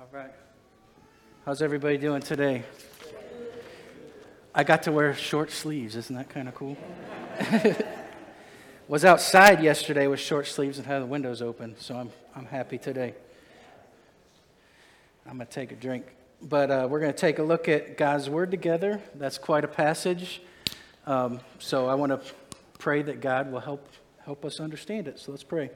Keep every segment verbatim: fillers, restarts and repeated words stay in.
Right. How's everybody doing today? I got to wear short sleeves. Isn't that kind of cool? Was outside yesterday with short sleeves and had the windows open, so I'm I'm happy today. I'm going to take a drink. But uh, we're going to take a look at God's Word together. That's quite a passage. Um, so I want to pray that God will help help us understand it. So let's pray.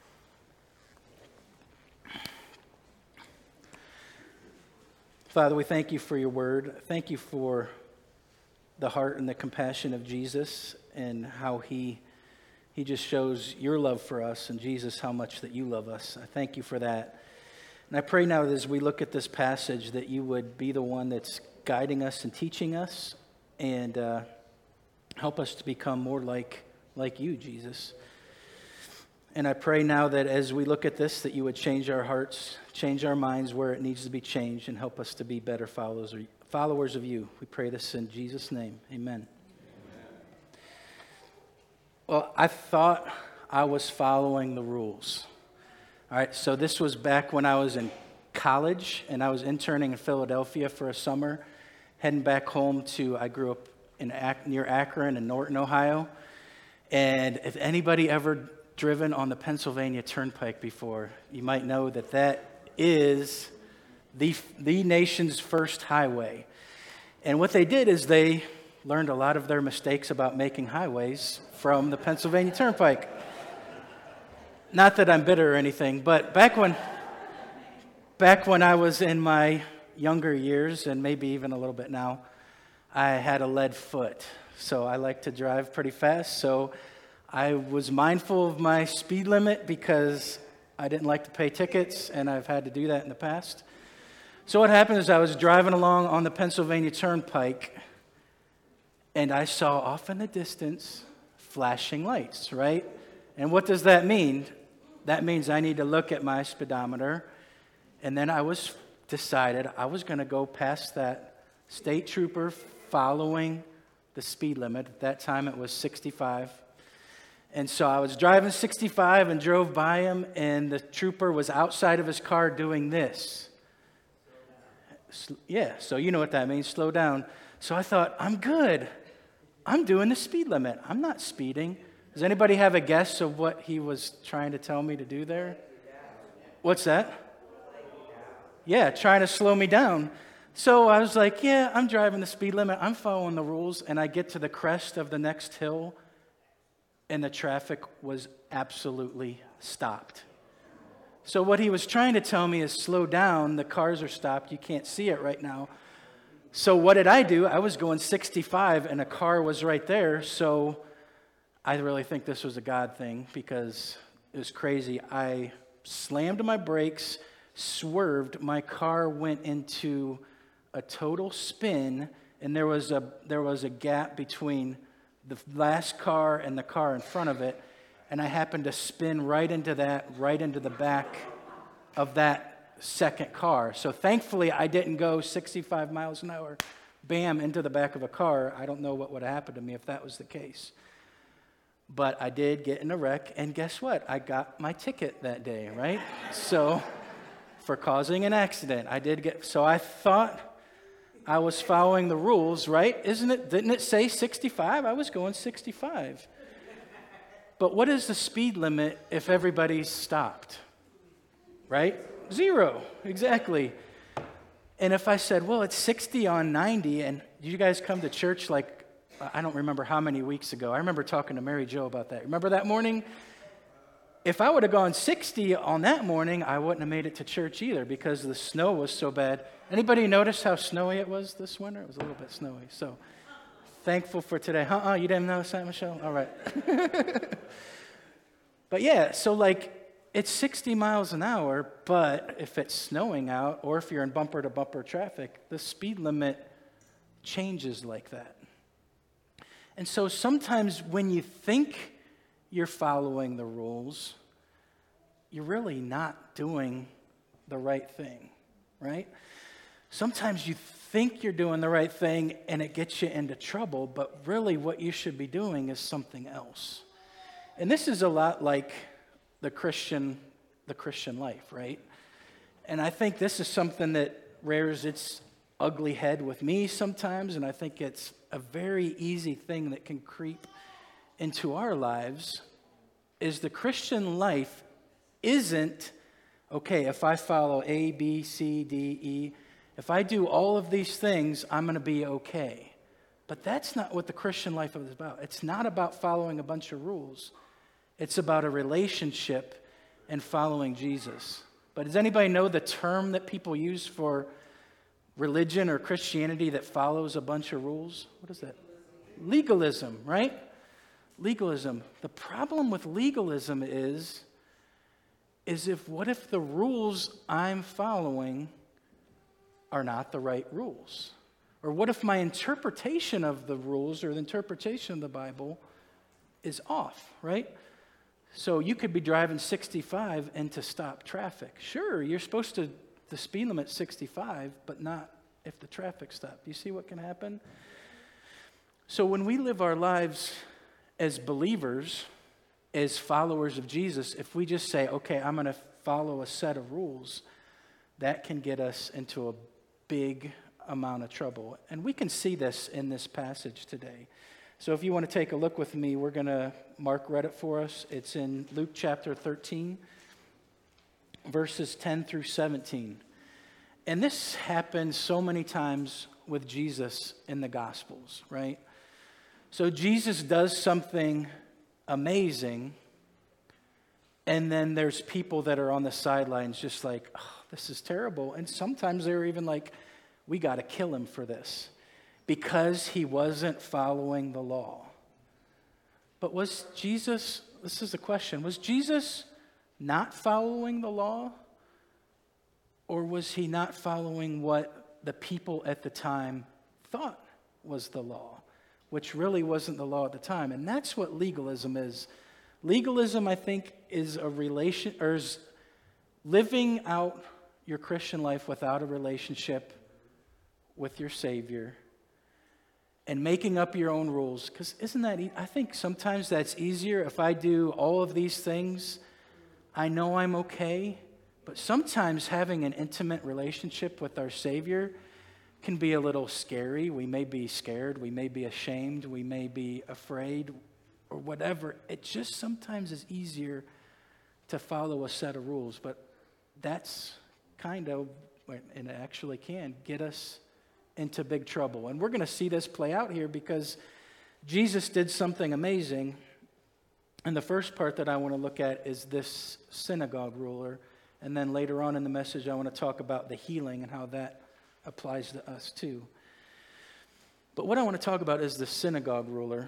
Father, we thank you for your word. Thank you for the heart and the compassion of Jesus and how he he just shows your love for us, and Jesus, how much that you love us. I thank you for that. And I pray now that as we look at this passage that you would be the one that's guiding us and teaching us and uh, help us to become more like, like you, Jesus. And I pray now that as we look at this, that you would change our hearts, change our minds where it needs to be changed, and help us to be better followers followers of you. We pray this in Jesus' name. Amen. Amen. Well, I thought I was following the rules. All right, so this was back when I was in college, and I was interning in Philadelphia for a summer, heading back home to, I grew up in near Akron in Norton, Ohio. And if anybody ever driven on the Pennsylvania Turnpike before, you might know that that is the, the nation's first highway. And what they did is they learned a lot of their mistakes about making highways from the Pennsylvania Turnpike. Not that I'm bitter or anything, but back when, back when I was in my younger years, and maybe even a little bit now, I had a lead foot. So I like to drive pretty fast, so I was mindful of my speed limit because I didn't like to pay tickets, and I've had to do that in the past. So what happened is I was driving along on the Pennsylvania Turnpike, and I saw off in the distance flashing lights, right? And what does that mean? That means I need to look at my speedometer, and then I was decided I was going to go past that state trooper following the speed limit. At that time, it was sixty-five. And so I was driving sixty-five and drove by him, and the trooper was outside of his car doing this. Yeah, so you know what that means, slow down. So I thought, I'm good. I'm doing the speed limit. I'm not speeding. Does anybody have a guess of what he was trying to tell me to do there? What's that? Yeah, trying to slow me down. So I was like, yeah, I'm driving the speed limit. I'm following the rules. And I get to the crest of the next hill, and the traffic was absolutely stopped. So what he was trying to tell me is slow down. The cars are stopped. You can't see it right now. So what did I do? I was going sixty-five, and a car was right there. So I really think this was a God thing because it was crazy. I slammed my brakes, swerved. My car went into a total spin, and there was a there was a gap between the last car and the car in front of it, and I happened to spin right into that, right into the back of that second car. So thankfully, I didn't go sixty-five miles an hour, bam, into the back of a car. I don't know what would have happened to me if that was the case. But I did get in a wreck, and guess what? I got my ticket that day, right? So for causing an accident, I did get, so I thought I was following the rules, right? Isn't it, didn't it say sixty-five? I was going sixty-five. But what is the speed limit if everybody's stopped? Right? Zero, exactly. And if I said, well, it's sixty on ninety, and did you guys come to church like, I don't remember how many weeks ago. I remember talking to Mary Jo about that. Remember that morning? If I would have gone sixty on that morning, I wouldn't have made it to church either because the snow was so bad. Anybody notice how snowy it was this winter? It was a little bit snowy. So thankful for today. Uh-uh, you didn't notice that, Michelle? All right. But yeah, so like it's sixty miles an hour, but if it's snowing out or if you're in bumper-to-bumper traffic, the speed limit changes like that. And so sometimes when you think you're following the rules, you're really not doing the right thing, right? Sometimes you think you're doing the right thing and it gets you into trouble, but really what you should be doing is something else. And this is a lot like the Christian, the Christian life, right? And I think this is something that rears its ugly head with me sometimes, and I think it's a very easy thing that can creep into our lives, is the Christian life isn't, okay, if I follow A, B, C, D, E, if I do all of these things, I'm going to be okay. But that's not what the Christian life is about. It's not about following a bunch of rules. It's about a relationship and following Jesus. But does anybody know the term that people use for religion or Christianity that follows a bunch of rules? What is that? Legalism, right? Legalism. The problem with legalism is, is if what if the rules I'm following are not the right rules? Or what if my interpretation of the rules or the interpretation of the Bible is off, right? So you could be driving sixty-five and to stop traffic. Sure, you're supposed to, the speed limit sixty-five, but not if the traffic stopped. You see what can happen? So when we live our lives as believers, as followers of Jesus, if we just say, okay, I'm going to follow a set of rules, that can get us into a big amount of trouble. And we can see this in this passage today. So if you want to take a look with me, we're going to, Mark read it for us. It's in Luke chapter thirteen, verses ten through seventeen. And this happens so many times with Jesus in the Gospels, right? So Jesus does something amazing, and then there's people that are on the sidelines just like, oh, this is terrible. And sometimes they're even like, we got to kill him for this because he wasn't following the law. But was Jesus, this is the question, was Jesus not following the law? Or was he not following what the people at the time thought was the law, which really wasn't the law at the time? And that's what legalism is. Legalism, I think, is a relation, or is living out your Christian life without a relationship with your Savior and making up your own rules. Because isn't that, e- I think sometimes that's easier. If I do all of these things, I know I'm okay. But sometimes having an intimate relationship with our Savior can be a little scary. We may be scared. We may be ashamed. We may be afraid or whatever. It just sometimes is easier to follow a set of rules. But that's kind of, and it actually can, get us into big trouble. And we're going to see this play out here because Jesus did something amazing. And the first part that I want to look at is this synagogue ruler. And then later on in the message, I want to talk about the healing and how that applies to us too. But what I want to talk about is the synagogue ruler.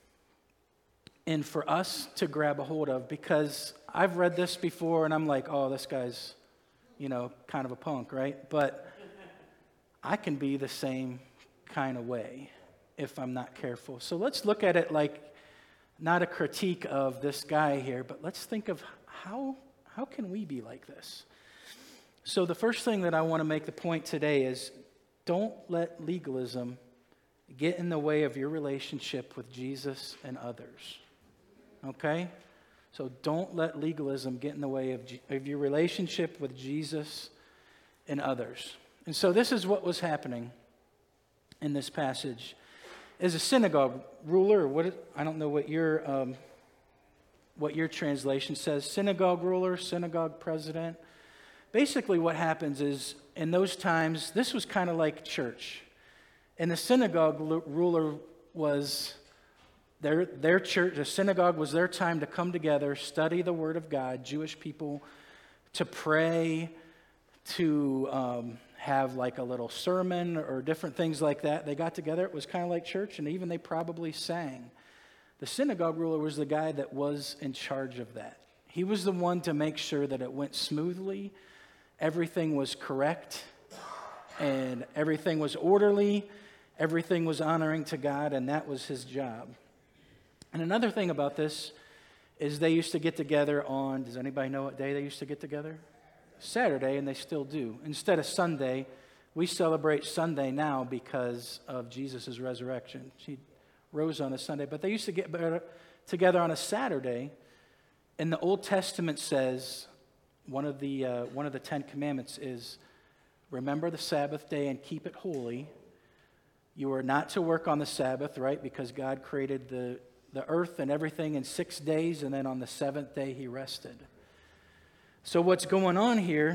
And for us to grab a hold of, because I've read this before and I'm like, oh, this guy's, you know, kind of a punk, right? But I can be the same kind of way if I'm not careful. So let's look at it like not a critique of this guy here, but let's think of how how can we be like this? So the first thing that I want to make the point today is don't let legalism get in the way of your relationship with Jesus and others. Okay? So don't let legalism get in the way of, G- of your relationship with Jesus and others. And so this is what was happening in this passage. As a synagogue ruler, what I don't know what your um, what your translation says, synagogue ruler, synagogue president. Basically what happens is in those times, this was kind of like church. And the synagogue ruler was their, their church, the synagogue was their time to come together, study the Word of God, Jewish people, to pray, to um, have like a little sermon or different things like that. They got together. It was kind of like church, and even they probably sang. The synagogue ruler was the guy that was in charge of that. He was the one to make sure that it went smoothly, everything was correct, and everything was orderly, everything was honoring to God, and that was his job. And another thing about this is they used to get together on, does anybody know what day they used to get together? Saturday, and they still do. Instead of Sunday, we celebrate Sunday now because of Jesus' resurrection. He rose on a Sunday, but they used to get together on a Saturday, and the Old Testament says one of the uh, one of the Ten Commandments is, remember the Sabbath day and keep it holy. You are not to work on the Sabbath, right? Because God created the, the earth and everything in six days, and then on the seventh day he rested. So what's going on here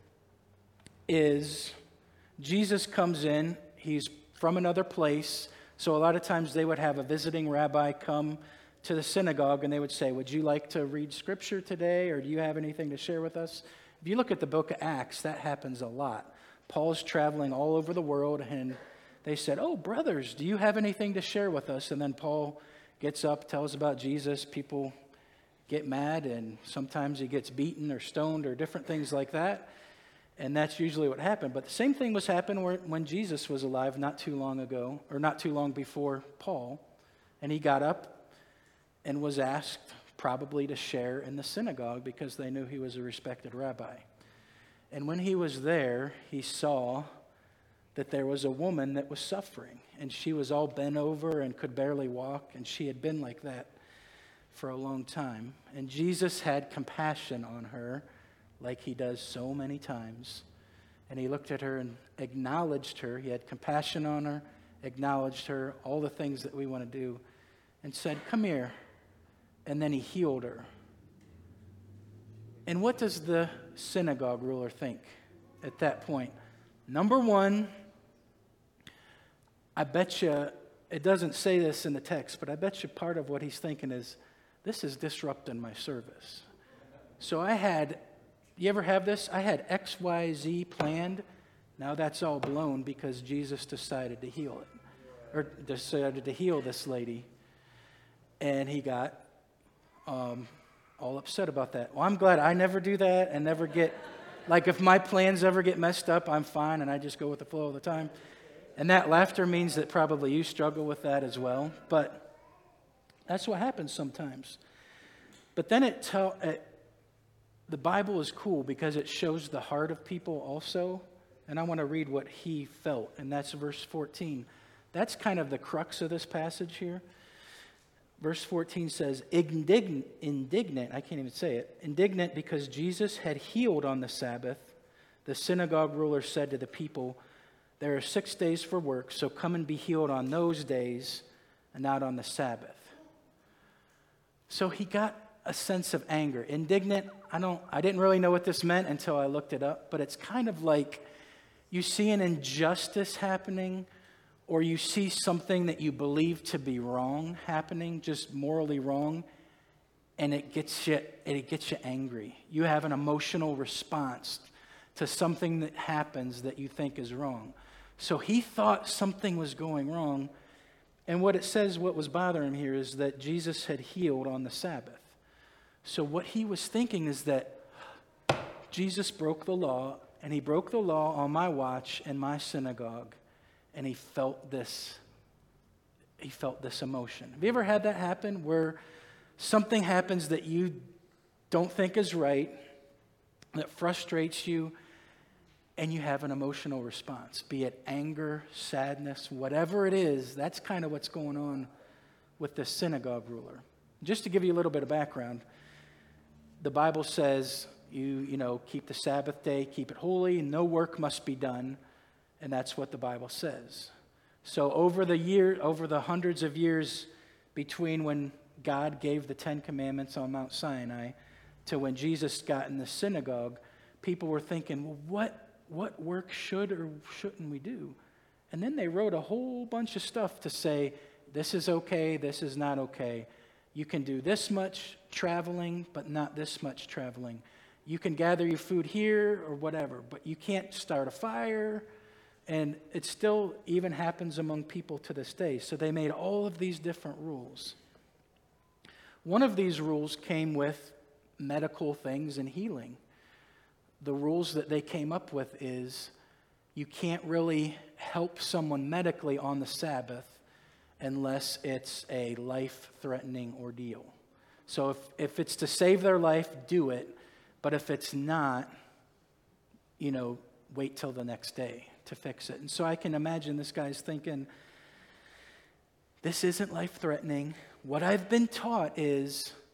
is Jesus comes in. He's from another place. So a lot of times they would have a visiting rabbi come to the synagogue and they would say, would you like to read scripture today, or do you have anything to share with us? If you look at the book of Acts, that happens a lot. Paul's traveling all over the world and they said, oh, brothers, do you have anything to share with us? And then Paul gets up, tells about Jesus. People get mad, and sometimes he gets beaten or stoned or different things like that. And that's usually what happened. But the same thing was happening when Jesus was alive not too long ago, or not too long before Paul. And he got up and was asked probably to share in the synagogue because they knew he was a respected rabbi. And when he was there, he saw that there was a woman that was suffering. And she was all bent over and could barely walk. And she had been like that for a long time. And Jesus had compassion on her, like he does so many times. And he looked at her and acknowledged her. He had compassion on her, acknowledged her, all the things that we want to do, and said, come here. And then he healed her. And what does the synagogue ruler think at that point? Number one, I bet you, it doesn't say this in the text, but I bet you part of what he's thinking is, this is disrupting my service. So I had, you ever have this? I had X Y Z planned. Now that's all blown because Jesus decided to heal it. Or decided to heal this lady. And he got um, all upset about that. Well, I'm glad I never do that and never get, like if my plans ever get messed up, I'm fine and I just go with the flow all the time. And that laughter means that probably you struggle with that as well. But that's what happens sometimes. But then it tell it, the Bible is cool because it shows the heart of people also. And I want to read what he felt, and that's verse fourteen. That's kind of the crux of this passage here. Verse fourteen says, indignant, indignant, I can't even say it, indignant because Jesus had healed on the Sabbath, the synagogue ruler said to the people, there are six days for work, so come and be healed on those days and not on the Sabbath. So he got a sense of anger. Indignant, I don't I didn't really know what this meant until I looked it up, but it's kind of like you see an injustice happening, or you see something that you believe to be wrong happening, just morally wrong, and it gets you it gets you angry. You have an emotional response to something that happens that you think is wrong. So he thought something was going wrong. And what it says, what was bothering him here is that Jesus had healed on the Sabbath. So what he was thinking is that Jesus broke the law, and he broke the law on my watch in my synagogue, and he felt this, he felt this emotion. Have you ever had that happen where something happens that you don't think is right, that frustrates you, and you have an emotional response, be it anger, sadness, whatever it is? That's kind of what's going on with this synagogue ruler. Just to give you a little bit of background, the Bible says you, you know, keep the Sabbath day, keep it holy, and no work must be done, and that's what the Bible says. So over the year, over the hundreds of years between when God gave the Ten Commandments on Mount Sinai to when Jesus got in the synagogue, people were thinking, well, what What work should or shouldn't we do? And then they wrote a whole bunch of stuff to say, this is okay, this is not okay. You can do this much traveling, but not this much traveling. You can gather your food here or whatever, but you can't start a fire. And it still even happens among people to this day. So they made all of these different rules. One of these rules came with medical things and healing. The rules that they came up with is you can't really help someone medically on the Sabbath unless it's a life-threatening ordeal. So if, if it's to save their life, do it. But if it's not, you know, wait till the next day to fix it. And so I can imagine this guy's thinking, this isn't life-threatening. What I've been taught is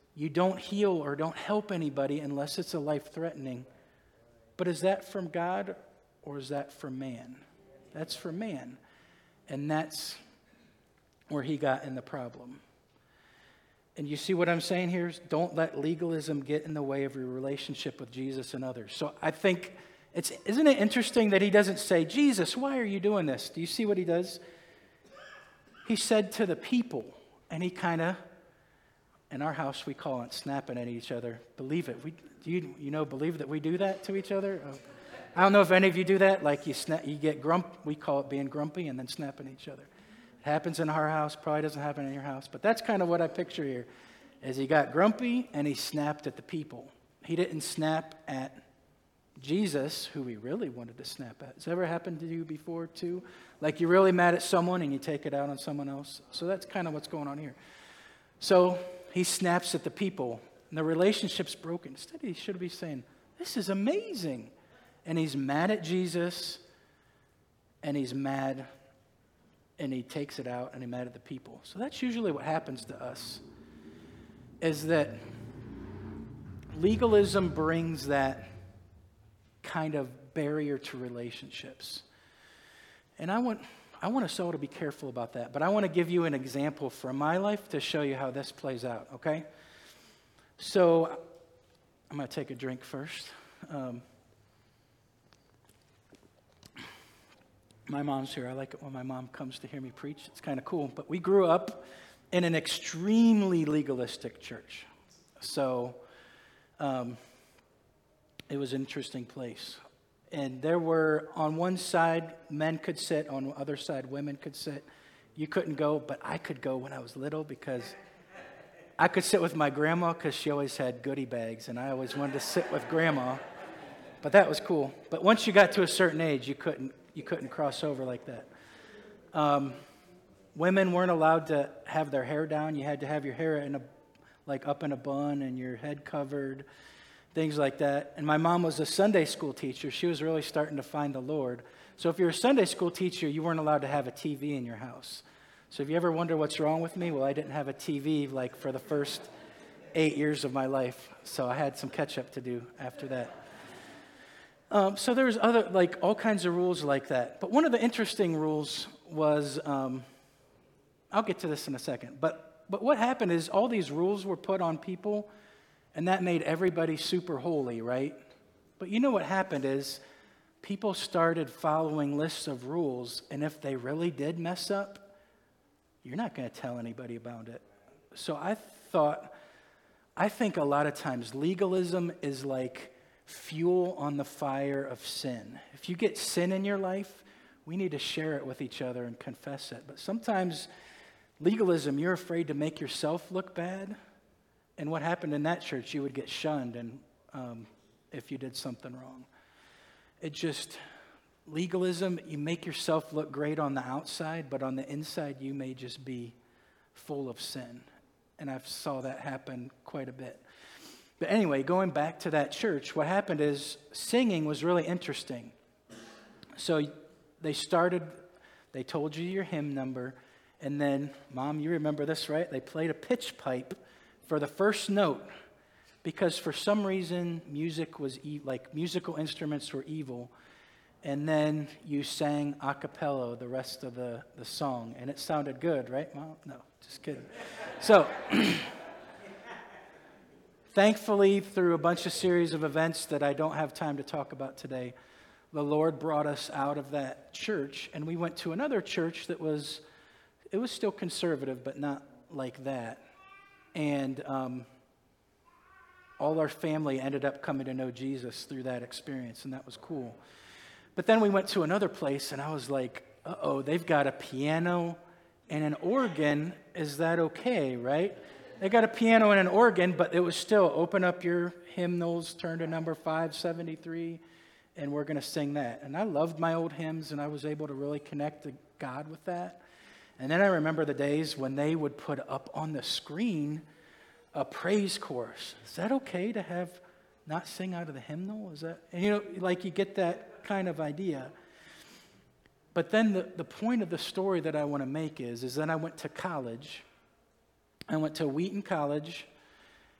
You don't heal or don't help anybody unless it's a life-threatening. But is that from God or is that from man? That's from man. And that's where he got in the problem. And you see what I'm saying here? Don't let legalism get in the way of your relationship with Jesus and others. So I think, it's isn't it interesting that he doesn't say, Jesus, why are you doing this? Do you see what he does? He said to the people, and he kind of, in our house we call it snapping at each other. Believe it. We, do you, you know, believe that we do that to each other? Oh. I don't know if any of you do that. Like you, snap, you get grump. We call it being grumpy and then snapping at each other. It happens in our house. Probably doesn't happen in your house. But that's kind of what I picture here. Is he got grumpy and he snapped at the people. He didn't snap at Jesus, who he really wanted to snap at. Has that ever happened to you before too? Like you're really mad at someone and you take it out on someone else. So that's kind of what's going on here. So he snaps at the people and the relationship's broken. Instead, he should be saying, this is amazing. And he's mad at Jesus and he's mad and he takes it out and he's mad at the people. So that's usually what happens to us, is that legalism brings that kind of barrier to relationships. And I want I want us all to be careful about that. But I want to give you an example from my life to show you how this plays out, okay? So I'm going to take a drink first. Um, my mom's here. I like it when my mom comes to hear me preach. It's kind of cool. But we grew up in an extremely legalistic church. So um, it was an interesting place. And there were, on one side, men could sit. On the other side, women could sit. You couldn't go, but I could go when I was little because I could sit with my grandma because she always had goodie bags, and I always wanted to sit with grandma. But that was cool. But once you got to a certain age, you couldn't you couldn't cross over like that. Um, women weren't allowed to have their hair down. You had to have your hair in a like up in a bun and your head covered. Things like that. And my mom was a Sunday school teacher. She was really starting to find the Lord. So if you're a Sunday school teacher, you weren't allowed to have a T V in your house. So if you ever wonder what's wrong with me, well, I didn't have a T V like for the first eight years of my life. So I had some catch up to do after that. Um, so there was other, like all kinds of rules like that. But one of the interesting rules was, um, I'll get to this in a second. But but what happened is all these rules were put on people, and that made everybody super holy, right? But you know what happened is people started following lists of rules, and if they really did mess up, you're not going to tell anybody about it. So I thought, I think a lot of times legalism is like fuel on the fire of sin. If you get sin in your life, we need to share it with each other and confess it. But sometimes legalism, you're afraid to make yourself look bad. And what happened in that church, you would get shunned and um, if you did something wrong. It just, legalism, you make yourself look great on the outside, but on the inside you may just be full of sin. And I saw that happen quite a bit. But anyway, going back to that church, what happened is singing was really interesting. So they started, they told you your hymn number, and then, Mom, you remember this, right? They played a pitch pipe for the first note, because for some reason music was e- like musical instruments were evil, and then you sang a cappella the rest of the, the song, and it sounded good, right, Mom? No, just kidding. So, thankfully, through a bunch of series of events that I don't have time to talk about today, the Lord brought us out of that church, and we went to another church that was, it was still conservative, but not like that. And um, all our family ended up coming to know Jesus through that experience, and that was cool. But then we went to another place, and I was like, uh-oh, they've got a piano and an organ. Is that okay, right? They got a piano and an organ, but it was still, open up your hymnals, turn to number five seventy-three, and we're going to sing that. And I loved my old hymns, and I was able to really connect to God with that. And then I remember the days when they would put up on the screen a praise chorus. Is that okay to have not sing out of the hymnal? Is that, and you know, like you get that kind of idea. But then the, the point of the story that I want to make is, is then I went to college. I went to Wheaton College,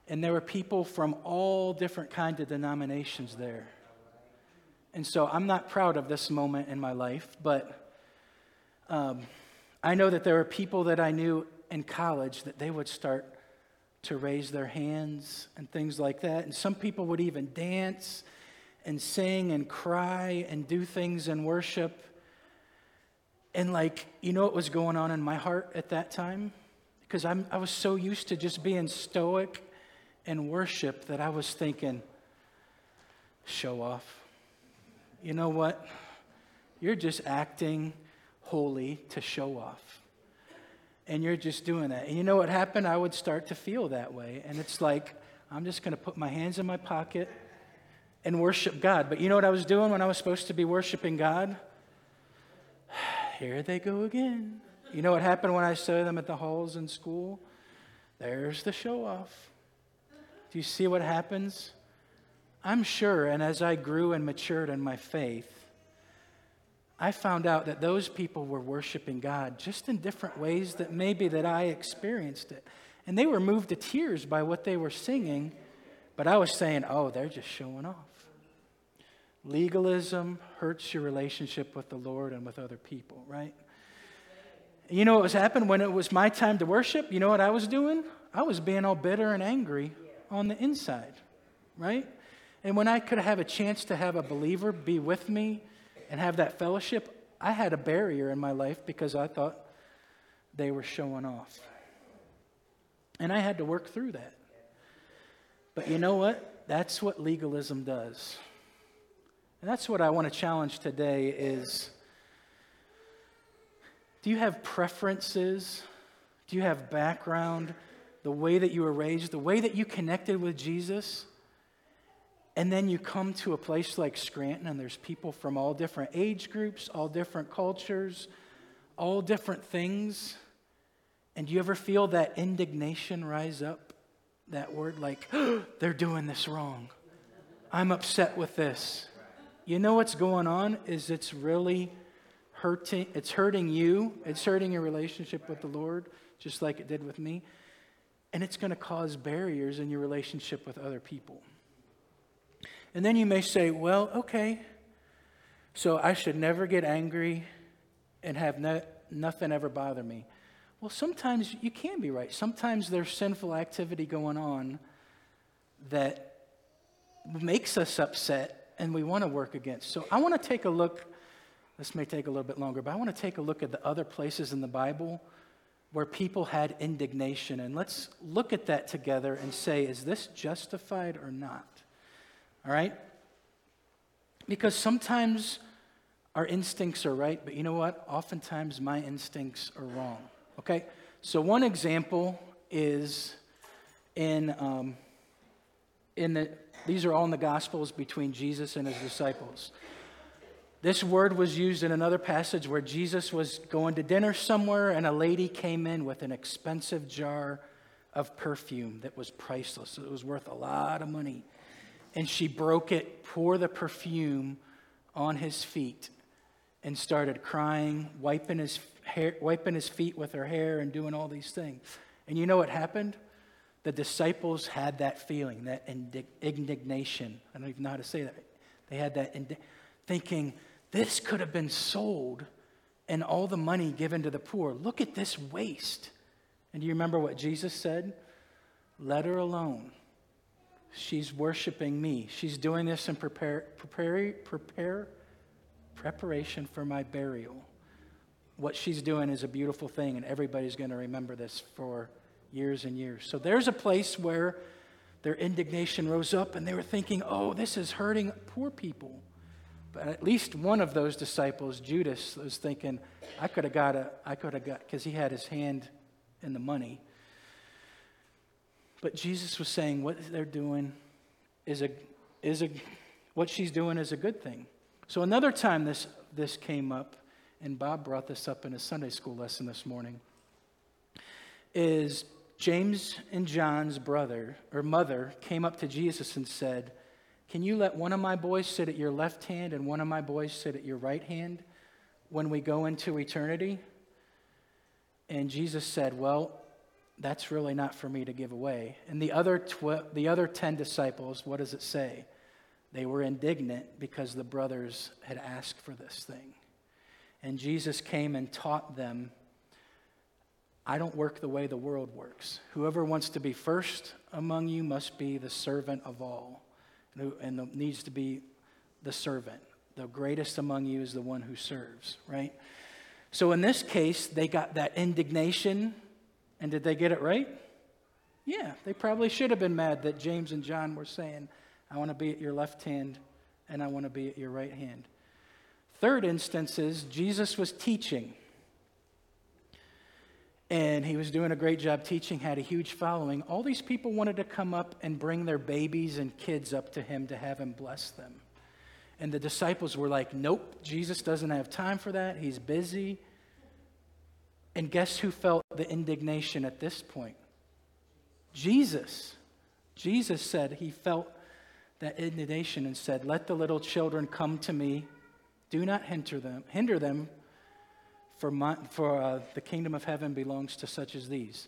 And there were people from all different kinds of denominations there. And so I'm not proud of this moment in my life, but um, I know that there were people that I knew in college that they would start to raise their hands and things like that. And some people would even dance and sing and cry and do things in worship. And like, you know what was going on in my heart at that time? Because I'm, I was so used to just being stoic and worship that I was thinking, show off. You know what? You're just acting holy to show off. And you're just doing that. And you know what happened? I would start to feel that way. And it's like, I'm just going to put my hands in my pocket and worship God. But you know what I was doing when I was supposed to be worshiping God? Here they go again. You know what happened when I saw them at the halls in school? There's the show off. Do you see what happens? I'm sure, and as I grew and matured in my faith, I found out that those people were worshiping God just in different ways that maybe that I experienced it. And they were moved to tears by what they were singing, but I was saying, oh, they're just showing off. Legalism hurts your relationship with the Lord and with other people, right? You know what was happening when it was my time to worship? You know what I was doing? I was being all bitter and angry on the inside, right? And when I could have a chance to have a believer be with me and have that fellowship, I had a barrier in my life because I thought they were showing off. And I had to work through that. But you know what? That's what legalism does. And that's what I want to challenge today is, do you have preferences? Do you have background? The way that you were raised, the way that you connected with Jesus? And then you come to a place like Scranton and there's people from all different age groups, all different cultures, all different things. And do you ever feel that indignation rise up? That word like, oh, they're doing this wrong. I'm upset with this. You know what's going on is it's really hurting. It's hurting you. It's hurting your relationship with the Lord, just like it did with me. And it's going to cause barriers in your relationship with other people. And then you may say, well, okay, so I should never get angry and have no, nothing ever bother me. Well, sometimes you can be right. Sometimes there's sinful activity going on that makes us upset and we want to work against. So I want to take a look, this may take a little bit longer, but I want to take a look at the other places in the Bible where people had indignation. And let's look at that together and say, is this justified or not? All right? Because sometimes our instincts are right, but you know what? Oftentimes my instincts are wrong. Okay? So one example is in, um, in the, these are all in the Gospels between Jesus and his disciples. This word was used in another passage where Jesus was going to dinner somewhere and a lady came in with an expensive jar of perfume that was priceless. It was worth a lot of money. And she broke it, poured the perfume on his feet, and started crying, wiping his hair, wiping his feet with her hair and doing all these things. And you know what happened? The disciples had that feeling, that indig- indignation. I don't even know how to say that. They had that indi- thinking, this could have been sold and all the money given to the poor. Look at this waste. And do you remember what Jesus said? Let her alone. She's worshiping me. She's doing this in prepare, prepare, prepare, preparation for my burial. What she's doing is a beautiful thing, and everybody's going to remember this for years and years. So there's a place where their indignation rose up, and they were thinking, oh, this is hurting poor people. But at least one of those disciples, Judas, was thinking, I could have got a, I could have got, because he had his hand in the money. But Jesus was saying what they're doing is a, is a, what she's doing is a good thing. So another time this, this came up, and Bob brought this up in his Sunday school lesson this morning, is James and John's brother or mother came up to Jesus and said, can you let one of my boys sit at your left hand and one of my boys sit at your right hand when we go into eternity? And Jesus said, well, that's really not for me to give away. And the other tw- the other ten disciples, what does it say? They were indignant because the brothers had asked for this thing. And Jesus came and taught them, I don't work the way the world works. Whoever wants to be first among you must be the servant of all. And, who, and the, needs to be the servant. The greatest among you is the one who serves, right? So in this case, they got that indignation. And did they get it right? Yeah, they probably should have been mad that James and John were saying, I want to be at your left hand and I want to be at your right hand. Third instance is Jesus was teaching. And he was doing a great job teaching, had a huge following. All these people wanted to come up and bring their babies and kids up to him to have him bless them. And the disciples were like, nope, Jesus doesn't have time for that. He's busy. And guess who felt the indignation at this point? Jesus. Jesus said he felt that indignation and said, let the little children come to me. Do not hinder them, hinder them, for, my, for uh, the kingdom of heaven belongs to such as these.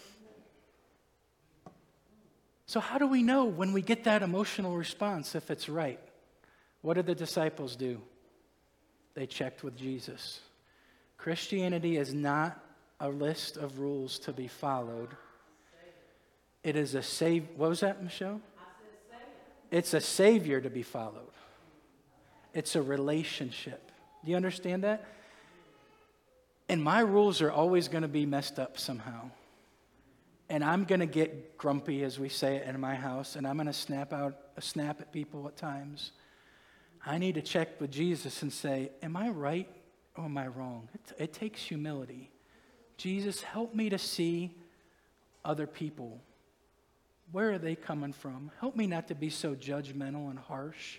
So how do we know when we get that emotional response if it's right? What did the disciples do? They checked with Jesus. Christianity is not a list of rules to be followed. It is a save. What was that, Michelle? It's a savior to be followed. It's a relationship. Do you understand that? And my rules are always going to be messed up somehow. And I'm going to get grumpy, as we say it in my house, and I'm going to snap out a snap at people at times. I need to check with Jesus and say, am I right or am I wrong? It, it takes humility. Jesus, help me to see other people. Where are they coming from? Help me not to be so judgmental and harsh.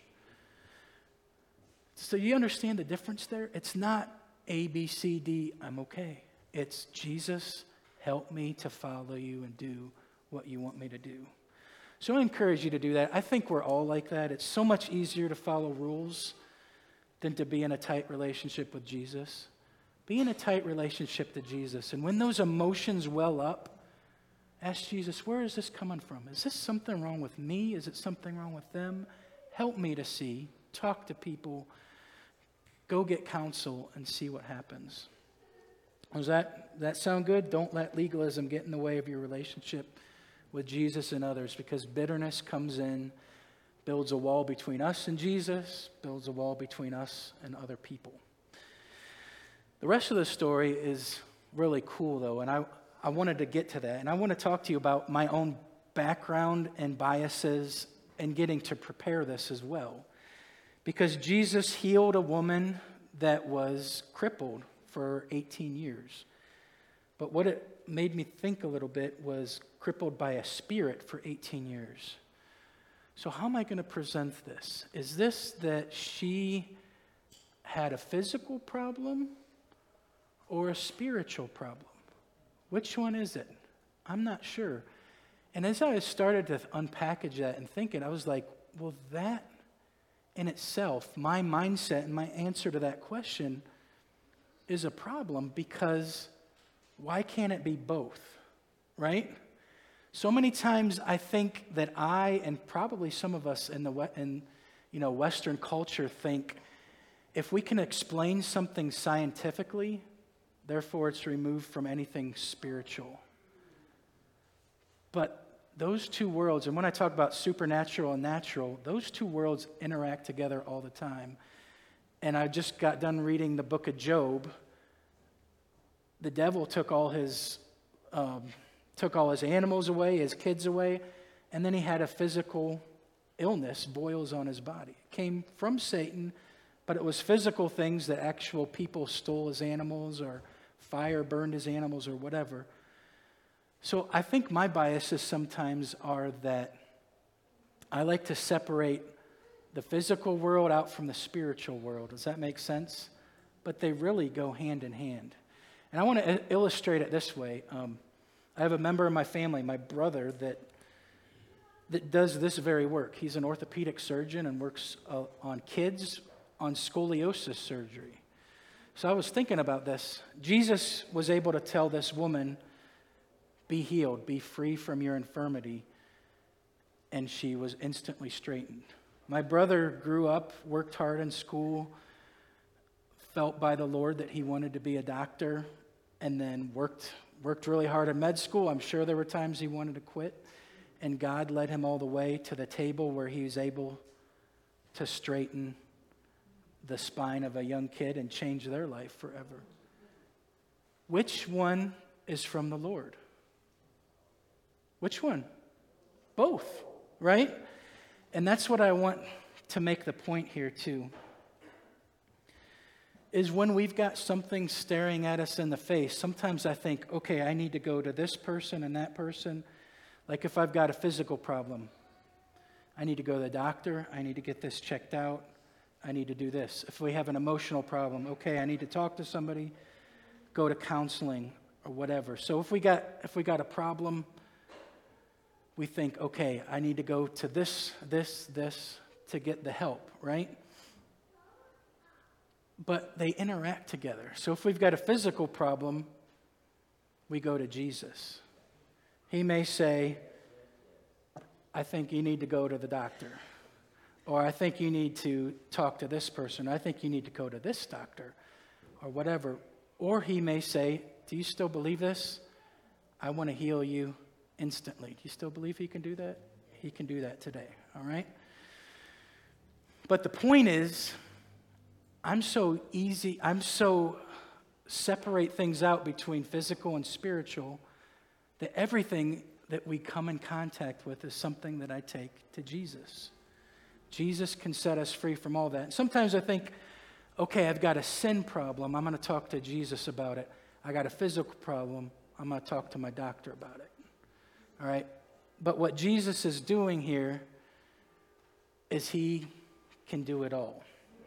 So you understand the difference there? It's not A, B, C, D, I'm okay. It's Jesus, help me to follow you and do what you want me to do. So I encourage you to do that. I think we're all like that. It's so much easier to follow rules than to be in a tight relationship with Jesus. Be in a tight relationship to Jesus. And when those emotions well up, ask Jesus, where is this coming from? Is this something wrong with me? Is it something wrong with them? Help me to see. Talk to people. Go get counsel and see what happens. Does that, that sound good? Don't let legalism get in the way of your relationship with Jesus and others, because bitterness comes in, builds a wall between us and Jesus, builds a wall between us and other people. The rest of the story is really cool, though, and I, I wanted to get to that. And I want to talk to you about my own background and biases and getting to prepare this as well. Because Jesus healed a woman that was crippled for eighteen years. But what it made me think a little bit was crippled by a spirit for eighteen years. So how am I going to present this? Is this that she had a physical problem or a spiritual problem? Which one is it? I'm not sure. And as I started to unpackage that and think it, I was like, well, that in itself, my mindset and my answer to that question is a problem, because why can't it be both, right? So many times I think that I, and probably some of us in the in you know Western culture, think if we can explain something scientifically, therefore it's removed from anything spiritual. But those two worlds, and when I talk about supernatural and natural, those two worlds interact together all the time. And I just got done reading the book of Job. The devil took all his um, took all his animals away, his kids away, and then he had a physical illness, boils on his body. It came from Satan, but it was physical things that actual people stole his animals, or fire burned his animals, or whatever. So I think my biases sometimes are that I like to separate the physical world out from the spiritual world. Does that make sense? But they really go hand in hand. And I want to illustrate it this way. Um, I have a member of my family, my brother, that that does this very work. He's an orthopedic surgeon and works uh, on kids on scoliosis surgery. So I was thinking about this. Jesus was able to tell this woman be healed, be free from your infirmity. And she was instantly straightened. My brother grew up, worked hard in school, felt by the Lord that he wanted to be a doctor, and then worked worked really hard in med school. I'm sure there were times he wanted to quit, and God led him all the way to the table where he was able to straighten the spine of a young kid and change their life forever. Which one is from the Lord? Which one? Both, right? And that's what I want to make the point here too. Is when we've got something staring at us in the face, sometimes I think, okay, I need to go to this person and that person. Like if I've got a physical problem, I need to go to the doctor, I need to get this checked out, I need to do this. If we have an emotional problem, okay, I need to talk to somebody, go to counseling or whatever. So if we got if we got a problem, we think, okay, I need to go to this, this, this to get the help, right? But they interact together. So if we've got a physical problem, we go to Jesus. He may say, I think you need to go to the doctor. Or I think you need to talk to this person. I think you need to go to this doctor. Or whatever. Or he may say, do you still believe this? I want to heal you instantly. Do you still believe he can do that? He can do that today. All right? But the point is, I'm so easy, I'm so separate things out between physical and spiritual that everything that we come in contact with is something that I take to Jesus. Jesus can set us free from all that. And sometimes I think, okay, I've got a sin problem. I'm going to talk to Jesus about it. I got a physical problem. I'm going to talk to my doctor about it. All right? But what Jesus is doing here is he can do it all.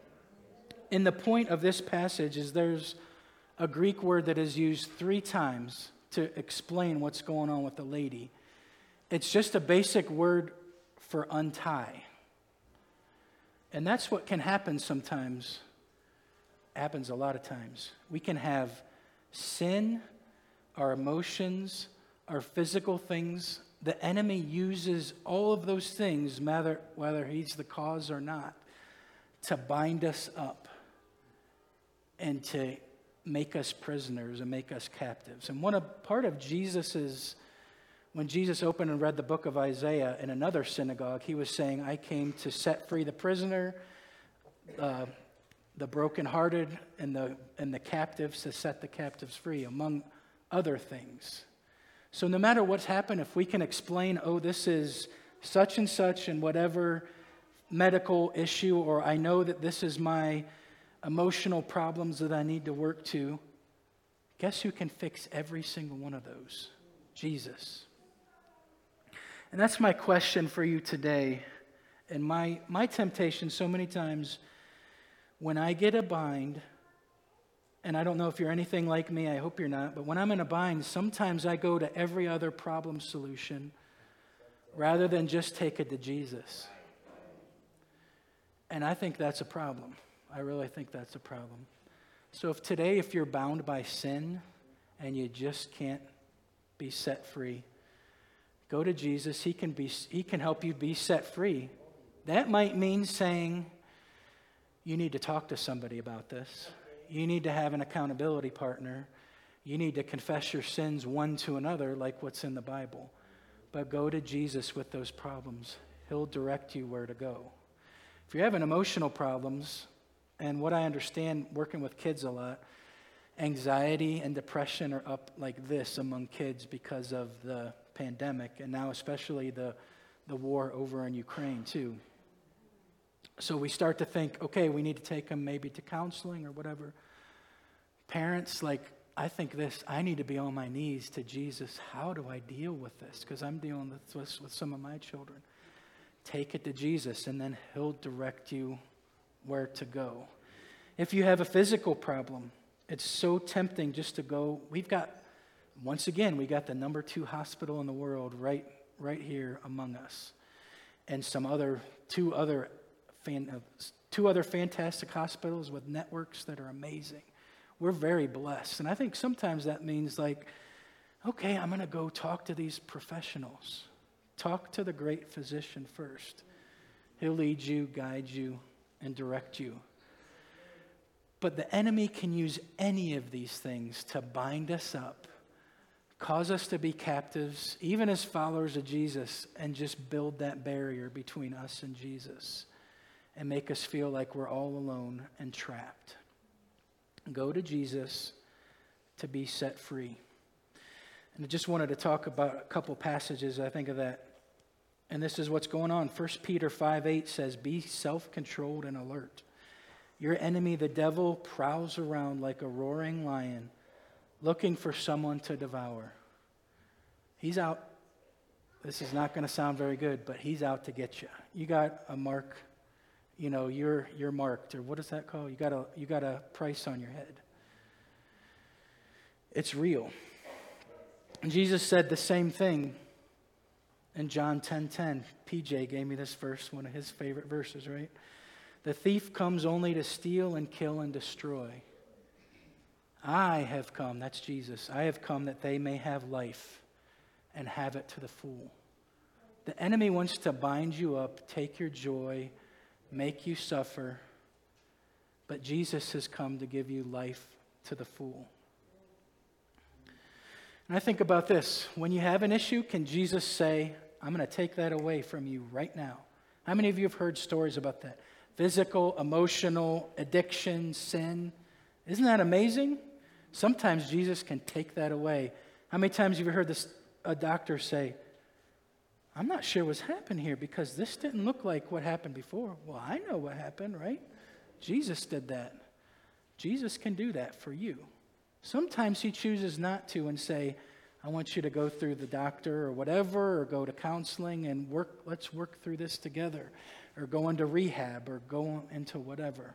In the point of this passage is there's a Greek word that is used three times to explain what's going on with the lady. It's just a basic word for untie. And that's what can happen sometimes. Happens a lot of times. We can have sin, our emotions, our physical things. The enemy uses all of those things, whether, whether he's the cause or not, to bind us up and to make us prisoners and make us captives. And one of, part of Jesus's, when Jesus opened and read the book of Isaiah in another synagogue, he was saying, I came to set free the prisoner, uh, the brokenhearted, and the, and the captives, to set the captives free, among other things. So no matter what's happened, if we can explain, oh, this is such and such and whatever medical issue, or I know that this is my emotional problems that I need to work to, guess who can fix every single one of those? Jesus. And that's my question for you today. And my, my temptation so many times when I get a bind, and I don't know if you're anything like me, I hope you're not, but when I'm in a bind, sometimes I go to every other problem solution rather than just take it to Jesus. And I think that's a problem. I really think that's a problem. So if today, if you're bound by sin and you just can't be set free, go to Jesus. He can be, he can help you be set free. That might mean saying, you need to talk to somebody about this. You need to have an accountability partner. You need to confess your sins one to another, like what's in the Bible. But go to Jesus with those problems. He'll direct you where to go. If you're having emotional problems, and what I understand working with kids a lot, anxiety and depression are up like this among kids because of the pandemic, and now especially the, the war over in Ukraine too. So we start to think, okay, we need to take them maybe to counseling or whatever. Parents, like, I think this, I need to be on my knees to Jesus. How do I deal with this? Because I'm dealing with this with some of my children. Take it to Jesus, and then he'll direct you where to go. If you have a physical problem, it's so tempting just to go. We've got, once again, we got the number two hospital in the world right, right here among us, and some other two other fan, uh, two other fantastic hospitals with networks that are amazing. We're very blessed, and I think sometimes that means like Okay, I'm going to go talk to these professionals. Talk to the great physician first. He'll lead you, guide you, and direct you. But the enemy can use any of these things to bind us up, cause us to be captives, even as followers of Jesus, and just build that barrier between us and Jesus and make us feel like we're all alone and trapped. Go to Jesus to be set free. And I just wanted to talk about a couple passages, I think, of that. And this is what's going on. First Peter five eight says, be self-controlled and alert. Your enemy, the devil, prowls around like a roaring lion, looking for someone to devour. He's out. This is not going to sound very good, but he's out to get you. You got a mark, you know, you're you're marked, or what is that called? You got a you got a price on your head. It's real. And Jesus said the same thing in John ten ten. P J gave me this verse, one of his favorite verses, right? The thief comes only to steal and kill and destroy. I have come, that's Jesus, I have come that they may have life and have it to the full. The enemy wants to bind you up, take your joy, make you suffer, but Jesus has come to give you life to the full. And I think about this. When you have an issue, can Jesus say, I'm going to take that away from you right now? How many of you have heard stories about that? Physical, emotional, addiction, sin. Isn't that amazing? Sometimes Jesus can take that away. How many times have you heard this, a doctor say, I'm not sure what's happened here because this didn't look like what happened before. Well, I know what happened, right? Jesus did that. Jesus can do that for you. Sometimes he chooses not to and say, I want you to go through the doctor or whatever, or go to counseling and work. Let's work through this together, or go into rehab, or go into whatever.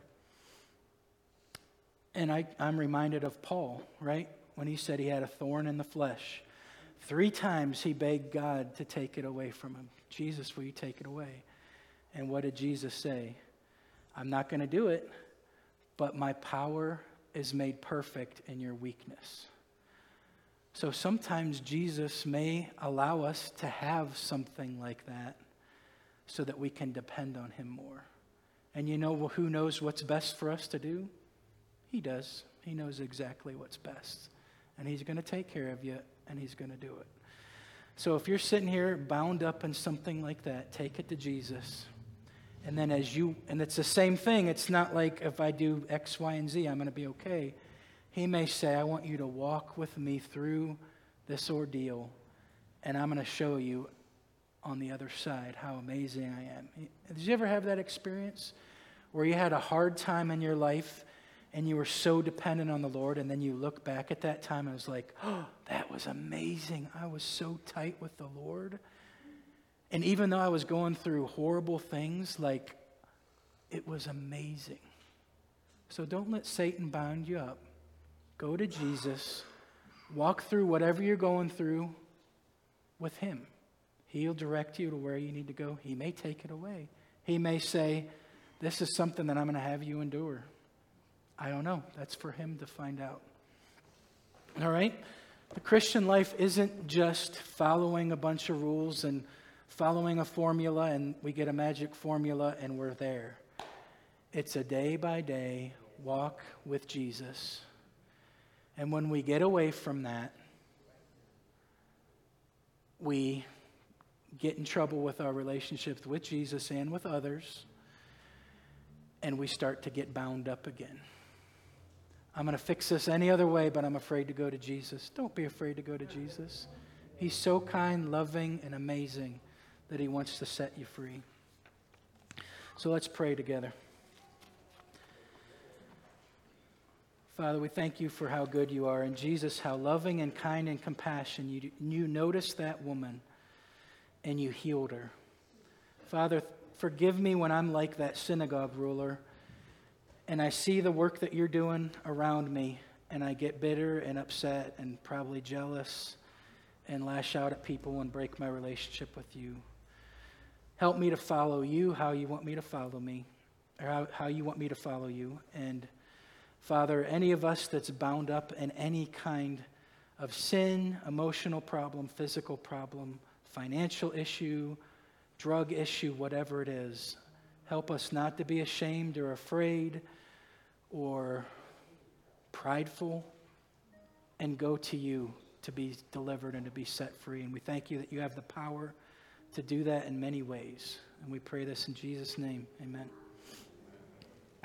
And I, I'm reminded of Paul, right? When he said he had a thorn in the flesh. Three times he begged God to take it away from him. Jesus, will you take it away? And what did Jesus say? I'm not going to do it, but my power is made perfect in your weakness. So sometimes Jesus may allow us to have something like that so that we can depend on him more. And you know who knows what's best for us to do? He does. He knows exactly what's best. And he's going to take care of you, and he's going to do it. So if you're sitting here bound up in something like that, take it to Jesus. And then as you, and it's the same thing. It's not like if I do X, Y, and Z, I'm going to be okay. He may say, I want you to walk with me through this ordeal, and I'm going to show you on the other side how amazing I am. Did you ever have that experience where you had a hard time in your life and you were so dependent on the Lord, and then you look back at that time and it was like, oh, that was amazing. I was so tight with the Lord. And even though I was going through horrible things, like, it was amazing. So don't let Satan bind you up. Go to Jesus. Walk through whatever you're going through with him. He'll direct you to where you need to go. He may take it away. He may say, this is something that I'm going to have you endure. I don't know. That's for him to find out. All right? The Christian life isn't just following a bunch of rules and following a formula, and we get a magic formula and we're there. It's a day-by-day walk with Jesus. And when we get away from that, we get in trouble with our relationships with Jesus and with others, and we start to get bound up again. I'm going to fix this any other way, but I'm afraid to go to Jesus. Don't be afraid to go to Jesus. He's so kind, loving, and amazing that he wants to set you free. So let's pray together. Father, we thank you for how good you are, and Jesus, how loving and kind and compassionate you, you noticed that woman and you healed her. Father, forgive me when I'm like that synagogue ruler and I see the work that you're doing around me and I get bitter and upset and probably jealous and lash out at people and break my relationship with you. Help me to follow you how you want me to follow me, or how, how you want me to follow you. And Father, any of us that's bound up in any kind of sin, emotional problem, physical problem, financial issue, drug issue, whatever it is. Help us not to be ashamed or afraid or prideful, and go to you to be delivered and to be set free. And we thank you that you have the power to do that in many ways. And we pray this in Jesus' name. Amen.